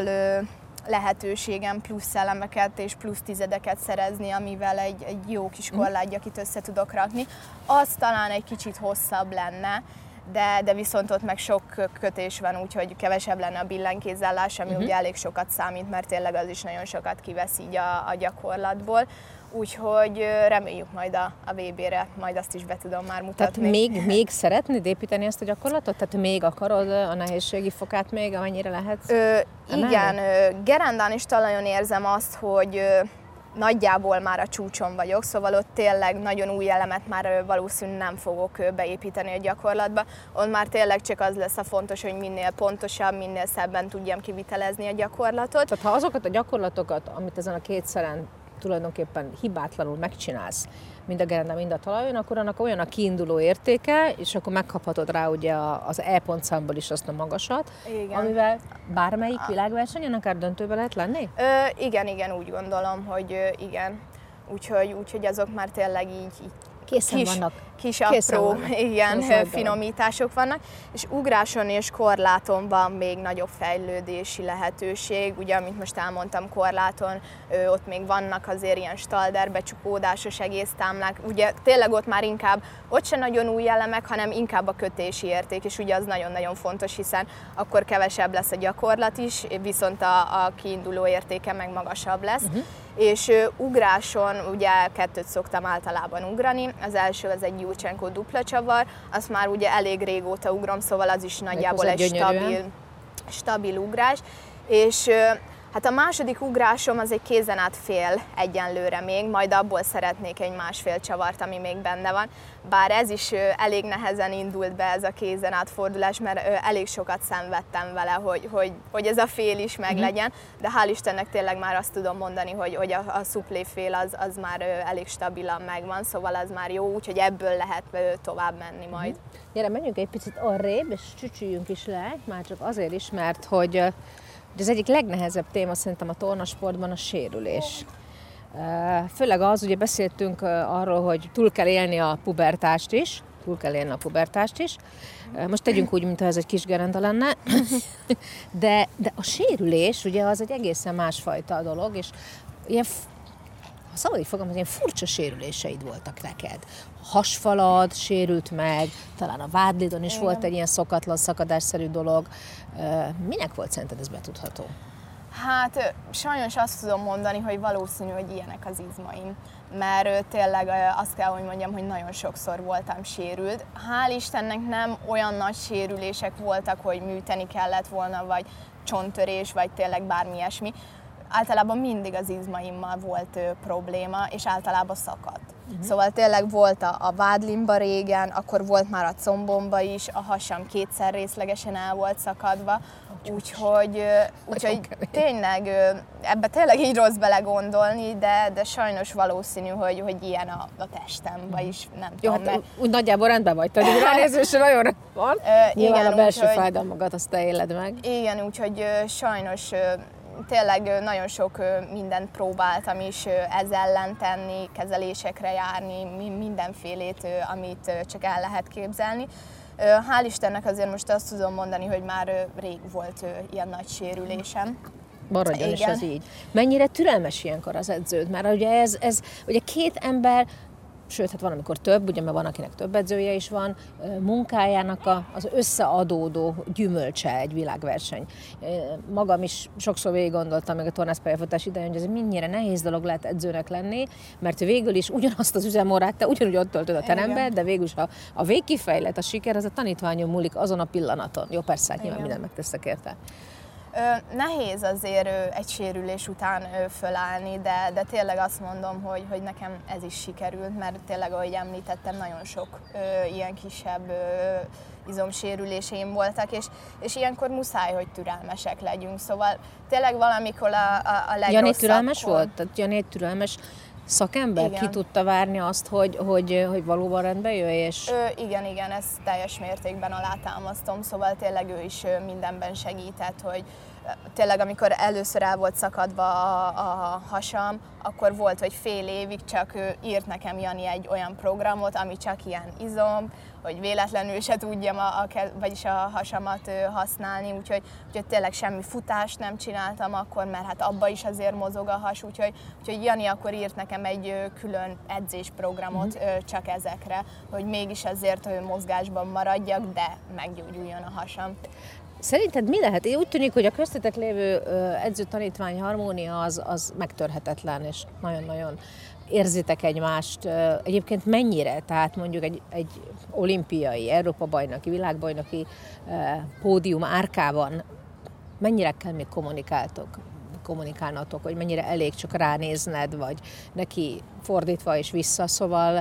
lehetőségem plusz elemeket és plusz tizedeket szerezni, amivel egy, egy jó kis korlátgyakit össze tudok rakni. Az talán egy kicsit hosszabb lenne, de, de viszont ott meg sok kötés van, úgyhogy kevesebb lenne a billenkézállás, ami uh-huh. ugye elég sokat számít, mert tényleg az is nagyon sokat kivesz így a, a gyakorlatból. Úgyhogy reméljük majd a, a vé bé-re, majd azt is be tudom már mutatni. Tehát még, még szeretnéd építeni ezt a gyakorlatot? Tehát még akarod a nehézségi fokát még, amennyire lehet? Ö, igen, gerendán is talajon érzem azt, hogy nagyjából már a csúcson vagyok, szóval ott tényleg nagyon új elemet már valószínűleg nem fogok beépíteni a gyakorlatba. Ott már tényleg csak az lesz a fontos, hogy minél pontosabb, minél szebben tudjam kivitelezni a gyakorlatot. Tehát ha azokat a gyakorlatokat, amit ezen a kétszeren tulajdonképpen hibátlanul megcsinálsz, mind a gerendán, mind a talajon, akkor annak olyan a kiinduló értéke, és akkor megkaphatod rá ugye az E-pontszámból is azt a magasat, igen. amivel bármelyik világversenyen akár döntőbe lehet lenni? Ö, igen, igen, úgy gondolom, hogy ö, igen. Úgyhogy, úgyhogy azok már tényleg így, így Készen kis, vannak. Kis apró vannak. Igen, Készen finomítások vannak, és ugráson és korláton van még nagyobb fejlődési lehetőség. Ugye, amit most elmondtam, korláton, ott még vannak azért ilyen stalderbe csukódásos egésztámlák. Ugye tényleg ott már inkább, ott se nagyon új elemek, hanem inkább a kötési érték, és ugye az nagyon-nagyon fontos, hiszen akkor kevesebb lesz a gyakorlat is, viszont a, a kiinduló értéke meg magasabb lesz. Uh-huh. És uh, ugráson ugye kettőt szoktam általában ugrani. Az első az egy Jurcsenko dupla csavar, azt már ugye elég régóta ugrom, szóval az is nagyjából egy stabil, stabil ugrás. És uh, hát a második ugrásom az egy kézen át fél egyenlőre még, majd abból szeretnék egy másfél csavart, ami még benne van. Bár ez is uh, elég nehezen indult be, ez a kézen át fordulás, mert uh, elég sokat szenvedtem vele, hogy, hogy, hogy ez a fél is meglegyen, de hál' Istennek tényleg már azt tudom mondani, hogy, hogy a, a szuplé fél az, az már uh, elég stabilan megvan, szóval az már jó, úgyhogy ebből lehet uh, tovább menni majd. Gyere, menjünk egy picit arrébb, és csücsüljünk is le, már csak azért is, mert hogy uh, az egyik legnehezebb téma szerintem a tornasportban a sérülés. Főleg az, ugye beszéltünk arról, hogy túl kell élni a pubertást is, túl kell élni a pubertást is. Most tegyünk úgy, mintha ez egy kis gerenda lenne, de, de a sérülés ugye az egy egészen másfajta dolog, és ilyen, ha szabad így fogalmazni, ilyen furcsa sérüléseid voltak neked. Hasfalad sérült meg, talán a vádlidon is igen. Volt egy ilyen szokatlan, szakadásszerű dolog. Minek volt szerinted ez betudható? Hát sajnos azt tudom mondani, hogy valószínű, hogy ilyenek az izmaim. Mert tényleg azt kell, hogy mondjam, hogy nagyon sokszor voltam sérült. Hál' Istennek nem olyan nagy sérülések voltak, hogy műteni kellett volna, vagy csonttörés, vagy tényleg bármi ilyesmi. Általában mindig az izmaimmal volt ö, probléma, és általában szakadt. Uh-huh. Szóval tényleg volt a, a vádlimba régen, akkor volt már a combomba is, a hasam kétszer részlegesen el volt szakadva, úgyhogy, ö, úgyhogy tényleg ö, ebbe tényleg így rossz belegondolni, de, de sajnos valószínű, hogy, hogy ilyen a, a testem, vagyis nem Jó, tudom. Hát, úgy nagyjából rendben vagy, tehát ránézésre nagyon van. Nyilván igen, a belső úgy, fájdalmakat azt te éled meg. Igen, úgyhogy ö, sajnos ö, tényleg nagyon sok mindent próbáltam is ez ellen tenni, kezelésekre járni, mindenfélét, amit csak el lehet képzelni. Hál' Istennek azért most azt tudom mondani, hogy már rég volt ilyen nagy sérülésem. Maradjon is ez így. Mennyire türelmes ilyenkor az edződ? Mert ugye ez, ez ugye két ember, sőt, hát van, amikor több, ugye, mert van, akinek több edzője is van, munkájának a, az összeadódó gyümölcse egy világverseny. Magam is sokszor végig gondoltam meg a tornászpályafutás idején, hogy ez mennyire nehéz dolog lehet edzőnek lenni, mert végül is ugyanazt az üzemórát te ugyanúgy ott töltöd a terembe, de végül is a, a végkifejlet, a siker, az a tanítványon múlik azon a pillanaton. Jó, persze, hát nyilván mindent megteszek érte. Ö, nehéz azért ö, egy sérülés után ö, fölállni, de, de tényleg azt mondom, hogy, hogy nekem ez is sikerült, mert tényleg, ahogy említettem, nagyon sok ö, ilyen kisebb ö, izomsérüléseim voltak, és, és ilyenkor muszáj, hogy türelmesek legyünk. Szóval tényleg valamikor a, a, a legrosszabb... Jani türelmes volt? Tehát Jani egy türelmes szakember? Igen. Ki tudta várni azt, hogy, hogy, hogy valóban rendbe jöjj? És... Ö, igen, igen, ezt teljes mértékben alátámasztom, szóval tényleg ő is mindenben segített, hogy tényleg amikor először el volt szakadva a, a hasam, akkor volt, hogy fél évig csak írt nekem Jani egy olyan programot, ami csak ilyen izom, hogy véletlenül se tudjam a, a, vagyis a hasamat használni, úgyhogy, úgyhogy tényleg semmi futást nem csináltam akkor, mert hát abba is azért mozog a has, úgyhogy, úgyhogy Jani akkor írt nekem egy külön edzésprogramot mm. csak ezekre, hogy mégis azért mozgásban maradjak, de meggyógyuljon a hasam. Szerinted mi lehet? Én úgy tűnik, hogy a köztetek lévő edző-tanítvány harmónia az, az megtörhetetlen, és nagyon-nagyon érzitek egymást. Egyébként mennyire? Tehát mondjuk egy, egy olimpiai, Európa-bajnoki, világbajnoki pódium árkában mennyire kell még kommunikáltok? kommunikálnatok, hogy mennyire elég csak ránézned, vagy neki fordítva és vissza. Szóval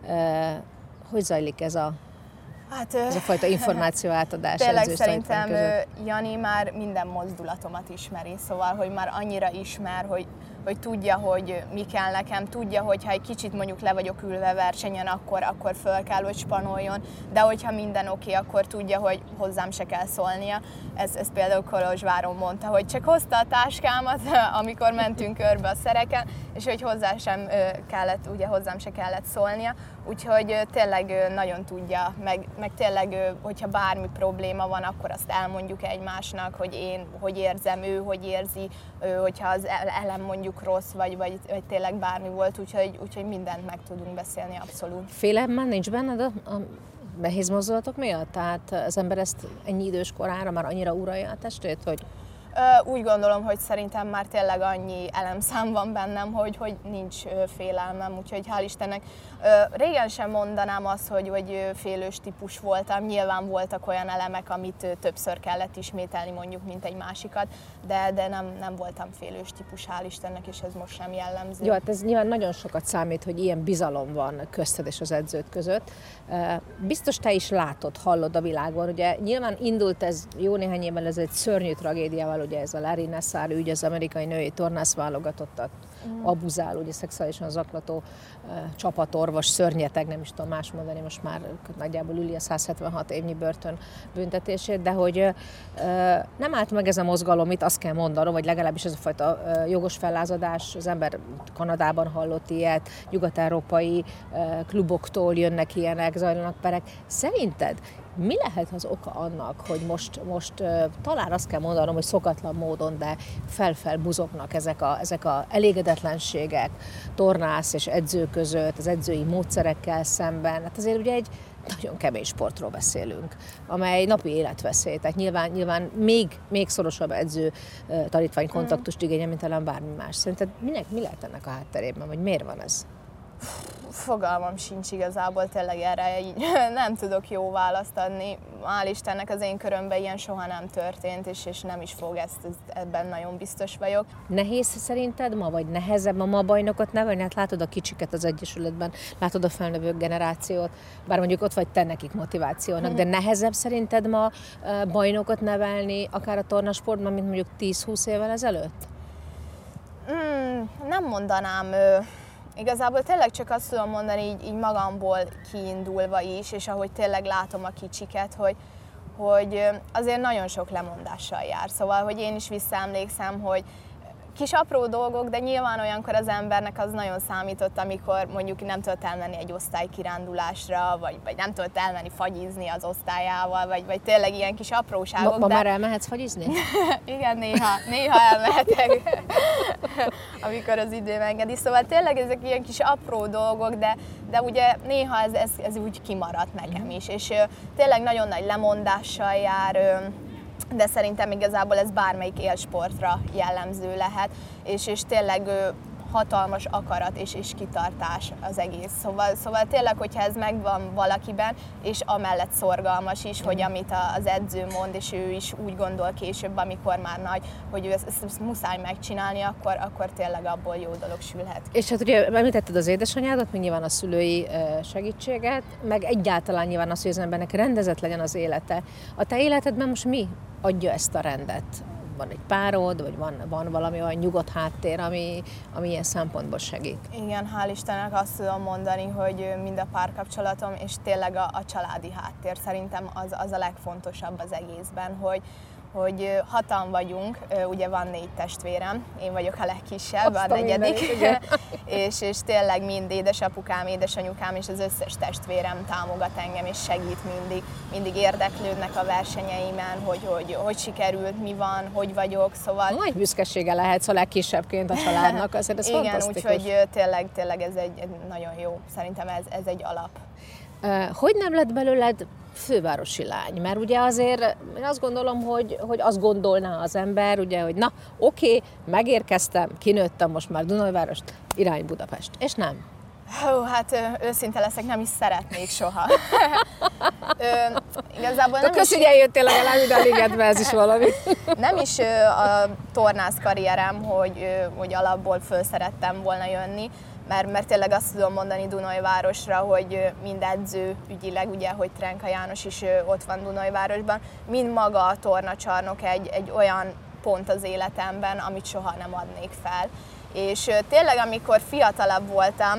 hogy zajlik ez a Hát, ez a fajta információ átadás. Tényleg szerintem Jani már minden mozdulatomat ismeri, szóval, hogy már annyira ismer, hogy, hogy tudja, hogy mi kell nekem, tudja, hogy ha egy kicsit mondjuk le vagyok ülve versenyen, akkor, akkor föl kell, hogy spanoljon, de hogyha minden oké, okay, akkor tudja, hogy hozzám se kell szólnia. Ez, ez például Kolozsváron mondta, hogy csak hozta a táskámat, amikor mentünk körbe a szereken, és hogy hozzá sem kellett, ugye hozzám se kellett szólnia. Úgyhogy tényleg nagyon tudja, meg, meg tényleg, hogyha bármi probléma van, akkor azt elmondjuk egymásnak, hogy én hogy érzem, ő hogy érzi, hogyha az elem mondjuk rossz, vagy, vagy, vagy tényleg bármi volt, úgyhogy, úgyhogy mindent meg tudunk beszélni abszolút. Félelem már nincs benned a, a nehéz mozdulatok miatt? Tehát az ember ezt ennyi idős korára már annyira uralja a testét, hogy... Úgy gondolom, hogy szerintem már tényleg annyi elemszám van bennem, hogy, hogy nincs félelmem, úgyhogy hál' Istennek. Régen sem mondanám azt, hogy, hogy félős típus voltam, nyilván voltak olyan elemek, amit többször kellett ismételni mondjuk, mint egy másikat, de, de nem, nem voltam félős típus, hál' Istennek, és ez most sem jellemző. Jó, hát ez nyilván nagyon sokat számít, hogy ilyen bizalom van közted és az edződ között. Biztos te is látod, hallod a világban, ugye nyilván indult ez jó néhány évvel, ez egy szörnyű tragédiával, ugye ez a Larry Nassar ügy, az amerikai női tornász válogatottat mm. abuzál, ugye szexuálisan zaklató uh, csapatorvos, szörnyeteg, nem is tudom más mondani, most már nagyjából üli a száz hetvenhat évnyi börtön büntetését, de hogy uh, nem állt meg ez a mozgalom, itt azt kell mondanom, vagy legalábbis ez a fajta uh, jogos fellázadás, az ember Kanadában hallott ilyet, nyugat-európai uh, kluboktól jönnek ilyenek, zajlanak perek. Szerinted mi lehet az oka annak, hogy most, most uh, talán azt kell mondanom, hogy szokatlan módon, de fel-fel buzognak ezek a, ezek a elégedetlenségek tornász és edző között, az edzői módszerekkel szemben. Hát azért ugye egy nagyon kemény sportról beszélünk, amely napi életveszély. Tehát nyilván, nyilván még, még szorosabb edző uh, tanítvány kontaktust igényel, mint talán bármi más. Szerinted minek, mi lehet ennek a hátterében, vagy miért van ez? Fogalmam sincs igazából, tényleg erre így nem tudok jó választ adni. Hál' Istennek az én körömben ilyen soha nem történt, és, és nem is fog, ezt, ebben nagyon biztos vagyok. Nehéz szerinted ma, vagy nehezebb ma, ma bajnokot nevelni? Hát látod a kicsiket az Egyesületben, látod a felnövő generációt, bár mondjuk ott vagy te nekik motivációnak, de nehezebb szerinted ma bajnokot nevelni, akár a tornasportban, mint mondjuk tíz-húsz évvel ezelőtt? Mm, nem mondanám... Igazából tényleg csak azt tudom mondani így, így magamból kiindulva is, és ahogy tényleg látom a kicsiket, hogy, hogy azért nagyon sok lemondással jár. Szóval, hogy én is visszaemlékszem, hogy kis apró dolgok, de nyilván olyankor az embernek az nagyon számított, amikor mondjuk nem tudott elmenni egy osztálykirándulásra, vagy, vagy nem tudott elmenni fagyizni az osztályával, vagy, vagy tényleg ilyen kis apróságok. Ma, ma de... már elmehetsz fagyizni? Igen, néha, néha elmehetek, amikor az idő engedi. Szóval tényleg ezek ilyen kis apró dolgok, de, de ugye néha ez, ez, ez úgy kimaradt nekem is, és tényleg nagyon nagy lemondással jár, de szerintem igazából ez bármelyik élsportra jellemző lehet, és, és tényleg hatalmas akarat és, és kitartás az egész. Szóval, szóval tényleg, hogyha ez megvan valakiben, és amellett szorgalmas is, hogy amit az edző mond, és ő is úgy gondol később, amikor már nagy, hogy ő ezt, ezt, ezt muszáj megcsinálni, akkor, akkor tényleg abból jó dolog sülhet. És hát ugye említetted az édesanyádat, meg nyilván a szülői segítséget, meg egyáltalán nyilván az, hogy az embernek rendezett legyen az élete. A te életedben most mi adja ezt a rendet? Van egy párod, vagy van, van valami olyan nyugodt háttér, ami, ami ilyen szempontból segít? Igen, hál' Istennek azt tudom mondani, hogy mind a párkapcsolatom, és tényleg a, a családi háttér szerintem az, az a legfontosabb az egészben, hogy, hogy hatan vagyunk, ugye van négy testvérem, én vagyok a legkisebb, azt a negyedik, és, és tényleg mind édesapukám, édesanyukám és az összes testvérem támogat engem, és segít mindig, mindig érdeklődnek a versenyeimen, hogy hogy, hogy sikerült, mi van, hogy vagyok, szóval... Nagy büszkesége lehetsz a legkisebbként a családnak, azért ez igen, fantasztikus. Igen, úgyhogy tényleg, tényleg ez egy, egy nagyon jó, szerintem ez, ez egy alap. Hogy nem lett belőled fővárosi lány? Mert ugye azért én azt gondolom, hogy, hogy azt gondolná az ember, ugye, hogy na, oké, megérkeztem, kinőttem most már Dunajvárost, irány Budapest. És nem. Hú, hát őszinte leszek, nem is szeretnék soha. Ö, igazából nem kösz, is... hogy eljöttél legalább ide a ligetbe, ez is valami. Nem is a tornász karrierem, hogy, hogy alapból föl szerettem volna jönni, Mert, mert tényleg azt tudom mondani Dunajvárosra, hogy mind edző ügyileg, ugye, hogy Trenka János is ott van Dunajvárosban, mind maga a tornacsarnok egy, egy olyan pont az életemben, amit soha nem adnék fel. És tényleg, amikor fiatalabb voltam,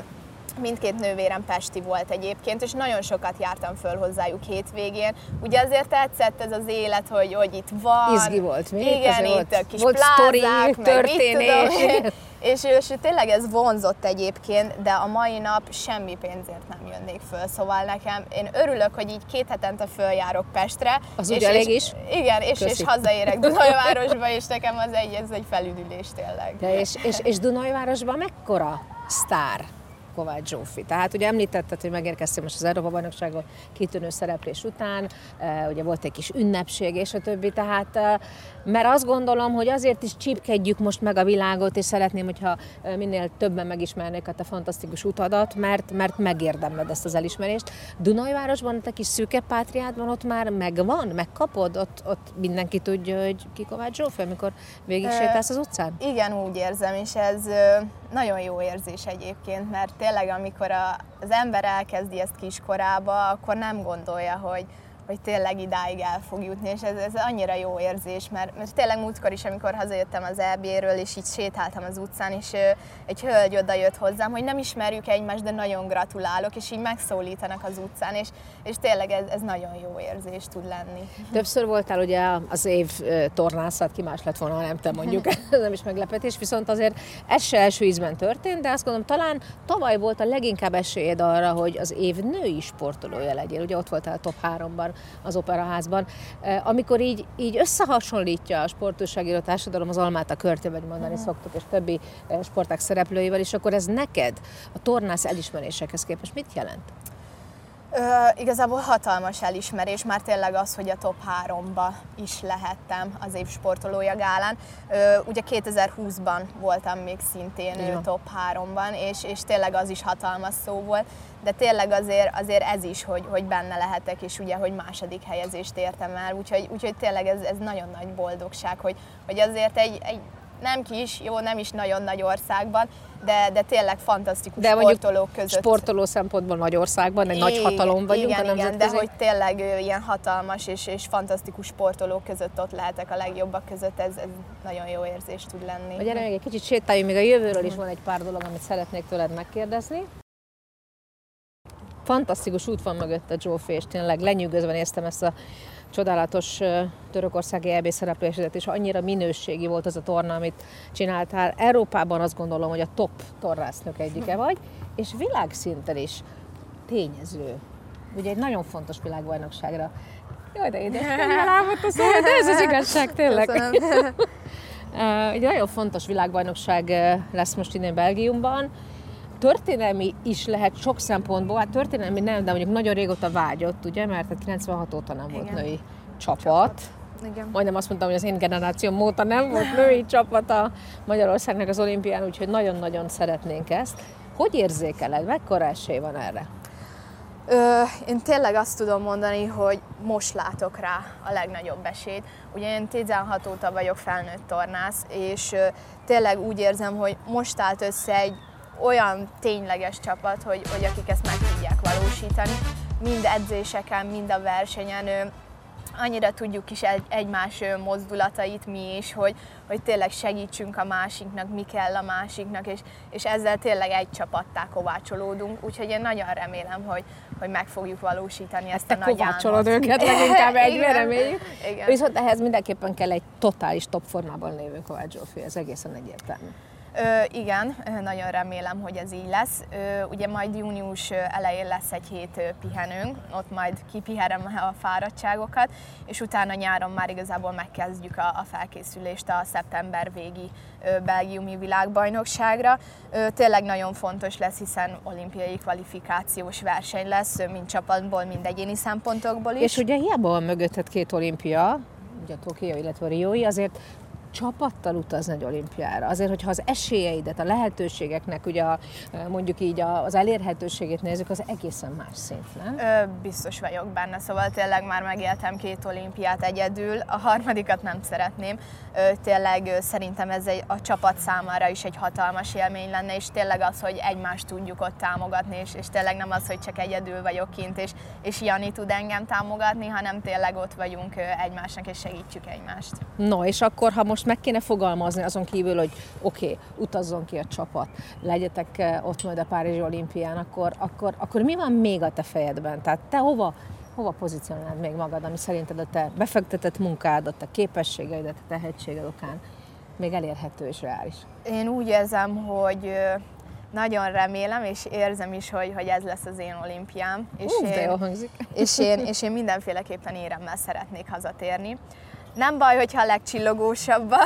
mindkét nővérem pesti volt egyébként, és nagyon sokat jártam föl hozzájuk hétvégén. Ugye azért tetszett ez az élet, hogy, hogy itt van. Izgi volt, mi? Igen, itt volt, a kis volt plázák, sztori, történés. És, és tényleg ez vonzott egyébként, de a mai nap semmi pénzért nem jönnék föl, szóval nekem, én örülök, hogy így két hetente följárok Pestre. Az úgy elég is? Igen, és, és hazaérek Dunajvárosba, és nekem az egy, ez egy felüdülés tényleg. De és, és, és Dunajvárosban mekkora sztár Kovács Zsófi? Tehát ugye említetted, hogy megérkeztél most az Európa-bajnokságon kitűnő szereplés után, ugye volt egy kis ünnepség és a többi, tehát mert azt gondolom, hogy azért is csípkedjük most meg a világot, és szeretném, hogyha minél többen megismernék a te fantasztikus utadat, mert, mert megérdemled ezt az elismerést. Dunajvárosban, a te kis szűke pátriádban ott már megvan, megkapod, ott, ott mindenki tudja, hogy ki Kovács Zsófi, amikor végig sétálsz az utcán? Igen, úgy érzem, és ez nagyon jó érzés egyébként, mert tényleg amikor a, az ember elkezdi ezt kiskorába, akkor nem gondolja, hogy, hogy tényleg idáig el fog jutni, és ez, ez annyira jó érzés, mert, mert tényleg múltkor is, amikor hazajöttem az é bé-ről, és így sétáltam az utcán, és egy hölgy oda jött hozzám, hogy nem ismerjük egymást, de nagyon gratulálok, és így megszólítanak az utcán, és, és tényleg ez, ez nagyon jó érzés tud lenni. Többször voltál ugye az év tornászat, ki más lett volna, ha nem te mondjuk, ez nem is meglepetés, viszont azért ez se első ízben történt, de azt gondolom, talán tavaly volt a leginkább esélyed arra, hogy az év női sportolója legyél, ugye ott voltál a top háromban az Operaházban. Amikor így, így összehasonlítja a sportújságíró társadalom az Almát a körtében, mondani uh-huh. szoktuk, és többi sportág szereplőivel, és akkor ez neked a tornász elismerésekhez képest mit jelent? Ö, igazából hatalmas elismerés, már tényleg az, hogy a top háromba is lehettem az év sportolója gálán. Ö, ugye kétezer-húszban voltam még szintén ja. top háromban, és, és tényleg az is hatalmas szó volt, de tényleg azért, azért ez is, hogy, hogy benne lehetek, és ugye, hogy második helyezést értem el, úgyhogy, úgyhogy tényleg ez, ez nagyon nagy boldogság, hogy, hogy azért egy, egy nem kis, jó, nem is nagyon nagy országban, de, de tényleg fantasztikus de sportolók között. Sportoló szempontból nagy országban, egy igen, nagy hatalom vagyunk igen, a nemzetközi. Igen, de hogy tényleg ilyen hatalmas és, és fantasztikus sportolók között ott lehetek a legjobbak között, ez, ez nagyon jó érzés tud lenni. Gyere még egy kicsit sétáljunk, még a jövőről is van egy pár dolog, amit szeretnék tőled megkérdezni. Fantasztikus út van mögött a Zsófi, és tényleg lenyűgözve néztem ezt a csodálatos törökországi é bé szereplésedet, és annyira minőségi volt az a torna, amit csináltál. Európában azt gondolom, hogy a top tornásznők egyike vagy, és világszinten is tényező. Ugye egy nagyon fontos világbajnokságra. Jaj, de édes, elálmodta a szóval, de ez az igazság, tényleg. Egy nagyon fontos világbajnokság lesz most innen Belgiumban. Történelmi is lehet sok szempontból, hát történelmi nem, de mondjuk nagyon régóta vágyott, ugye, mert kilencvenhat óta nem volt igen. női csapat. csapat. Igen. Majdnem azt mondtam, hogy az én generációm óta nem volt női csapat a Magyarországnak az olimpián, úgyhogy nagyon-nagyon szeretnénk ezt. Hogy érzékeled? Mekkora esély van erre? Ö, én tényleg azt tudom mondani, hogy most látok rá a legnagyobb esélyt. Ugye én tizenhat óta vagyok felnőtt tornász, és ö, tényleg úgy érzem, hogy most állt össze egy olyan tényleges csapat, hogy, hogy akik ezt meg tudják valósítani. Mind edzéseken, mind a versenyen. Annyira tudjuk is egy, egymás mozdulatait mi is, hogy, hogy tényleg segítsünk a másiknak, mi kell a másiknak, és, és ezzel tényleg egy csapattá kovácsolódunk. Úgyhogy én nagyon remélem, hogy, hogy meg fogjuk valósítani ezt te a nagy álmot. kovácsolod őket leginkább egyben, reméljük. Igen. Viszont ehhez mindenképpen kell egy totális top formában lévő Kovács Zsófi, ez egészen egyértelmű. Ö, igen, nagyon remélem, hogy ez így lesz. Ö, ugye majd június elején lesz egy hét pihenőnk, ott majd kipihenem a fáradtságokat, és utána nyáron már igazából megkezdjük a, a felkészülést a szeptember végi ö, belgiumi világbajnokságra. Ö, tényleg nagyon fontos lesz, hiszen olimpiai kvalifikációs verseny lesz, mind csapatból, mind egyéni szempontokból is. És ugye hiába van mögötted két olimpia, ugye a Tokió, illetve a Riói, azért csapattal utazni egy olimpiára. Azért, hogyha az esélyeidet, a lehetőségeknek, ugye a, mondjuk így az elérhetőségét nézzük, az egészen más szint, nem? Ö, biztos vagyok benne, szóval tényleg már megéltem két olimpiát egyedül, a harmadikat nem szeretném. Ö, tényleg ö, szerintem ez egy, a csapat számára is egy hatalmas élmény lenne, és tényleg az, hogy egymást tudjuk ott támogatni, és, és tényleg nem az, hogy csak egyedül vagyok kint, és, és Jani tud engem támogatni, hanem tényleg ott vagyunk ö, egymásnak, és segítjük egymást. No, és akkor, ha most meg kéne fogalmazni azon kívül, hogy oké, okay, utazzon ki a csapat, legyetek ott majd a Párizsi olimpián, akkor, akkor, akkor mi van még a te fejedben? Tehát te hova, hova pozícionálod még magad, ami szerinted a te befektetett munkád, a te képességeidet, a tehetséged okán még elérhető és reális? Én úgy érzem, hogy nagyon remélem, és érzem is, hogy, hogy ez lesz az én olimpiám. És, Uf, de én, jól hangzik. és, én, és én mindenféleképpen éremmel szeretnék hazatérni. Nem baj, hogyha a legcsillogósabbal,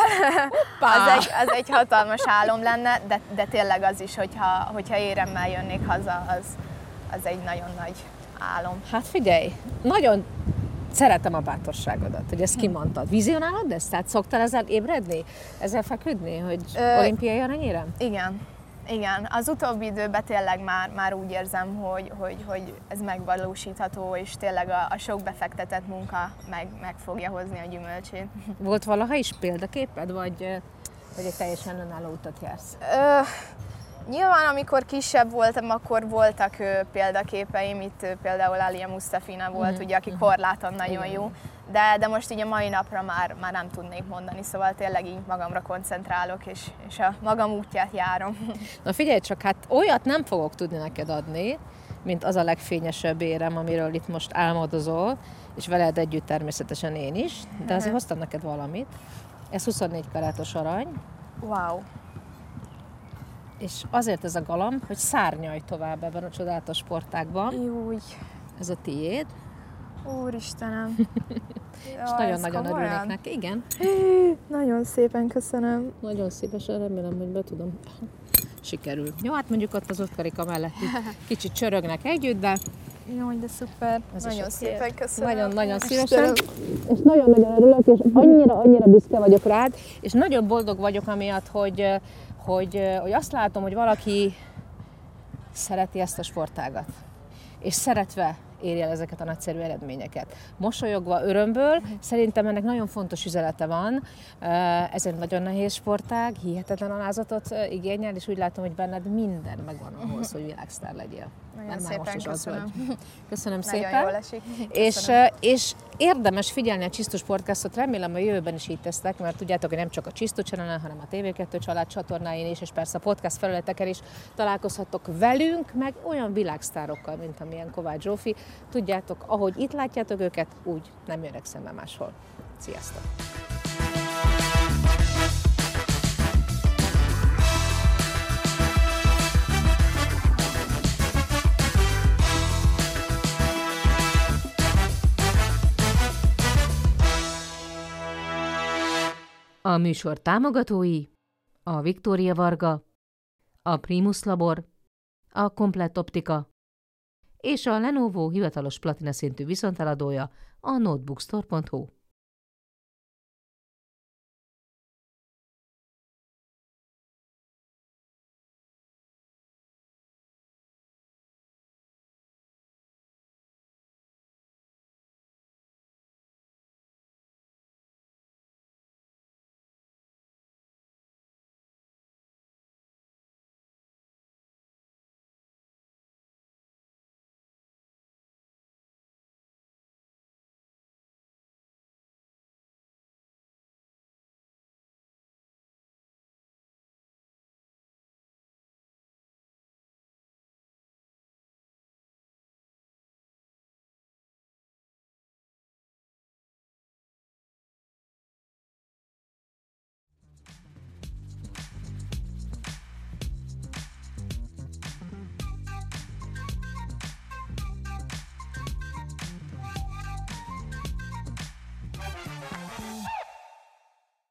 az egy, az egy hatalmas álom lenne, de, de tényleg az is, hogyha, hogyha éremmel jönnék haza, az, az egy nagyon nagy álom. Hát figyelj, nagyon szeretem a bátorságodat, hogy ezt kimondtad. Vizionálod ezt? Tehát szoktál ezzel ébredni? Ezzel feküdni, hogy Ö, olimpiai aranyérem? Igen. Igen, az utóbbi időben tényleg már, már úgy érzem, hogy, hogy, hogy ez megvalósítható, és tényleg a, a sok befektetett munka meg, meg fogja hozni a gyümölcsét. Volt valaha is példaképed, vagy, vagy egy teljesen önálló utat jársz? Ö, nyilván, amikor kisebb voltam, akkor voltak ö, példaképeim, itt ö, például Alia Mustafina volt, uh-huh. ugye, aki korláton nagyon igen. jó, de, de most így a mai napra már, már nem tudnék mondani, szóval tényleg így magamra koncentrálok, és, és a magam útját járom. Na figyelj csak, hát olyat nem fogok tudni neked adni, mint az a legfényesebb érem, amiről itt most álmodozol, és veled együtt természetesen én is, de azért uh-huh. hoztam neked valamit. Ez huszonnégy karátos arany. Wow! És azért ez a galamb, hogy szárnyalj tovább ebben a csodálatos sportágban. Júj! Ez a tiéd. Úristenem! És nagyon-nagyon örülnék neki. Igen. Nagyon szépen köszönöm. Nagyon szívesen, remélem, hogy be tudom. Sikerül. Jó, hát mondjuk ott az Oskarika mellett kicsit csörögnek együtt, de... Jó, de szuper. Ez nagyon szépen köszönöm. Nagyon-nagyon szívesen. És nagyon-nagyon örülök, és annyira-annyira büszke vagyok rád, és nagyon boldog vagyok amiatt, hogy, hogy, hogy azt látom, hogy valaki szereti ezt a sportágat. És szeretve érje el ezeket a nagyszerű eredményeket. Mosolyogva, örömből, szerintem ennek nagyon fontos üzenete van. Ez egy nagyon nehéz sportág, hihetetlen alázatot igényel, és úgy látom, hogy benned minden megvan ahhoz, hogy világsztár legyél. Nagyon szépen köszönöm. Köszönöm nagyon szépen. Jól esik. És, és érdemes figyelni a Csisztus Podcastot, remélem a jövőben is így tesztek, mert tudjátok, hogy nem csak a Csisztus Channel, hanem a té vé kettő család csatornáin is, és persze a podcast felületeken is találkozhattok velünk, meg olyan világsztárokkal, mint amilyen Kovács Zsófi. Tudjátok, ahogy itt látjátok őket, úgy nem jönnek szembe máshol. Sziasztok! A műsor támogatói a Viktória Varga, a Primus Labor, a Komplett Optika és a Lenovo hivatalos platina szintű viszonteladója, a notebookstore pont hu.